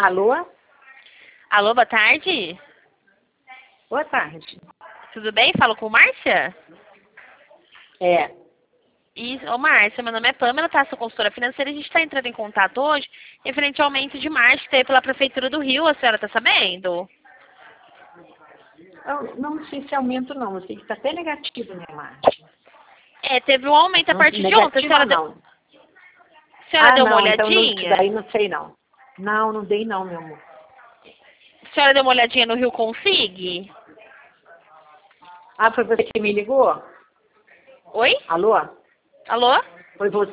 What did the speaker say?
Alô? Alô, boa tarde. Boa tarde. Tudo bem? Falo com Márcia? É. Ô, Márcia, meu nome é Pamela, tá? Sou consultora financeira e a gente está entrando em contato hoje referente ao aumento de margem que teve pela Prefeitura do Rio. A senhora tá sabendo? Eu não sei se aumento não, eu sei que está até negativo, né, Márcia? Teve um aumento a partir de ontem. Negativa não. A senhora deu uma não, então não, olhadinha? daí não sei não. Não dei não, meu amor. A senhora deu uma olhadinha no Rio Consig? Foi você que me ligou? Oi? Alô? Alô? Foi você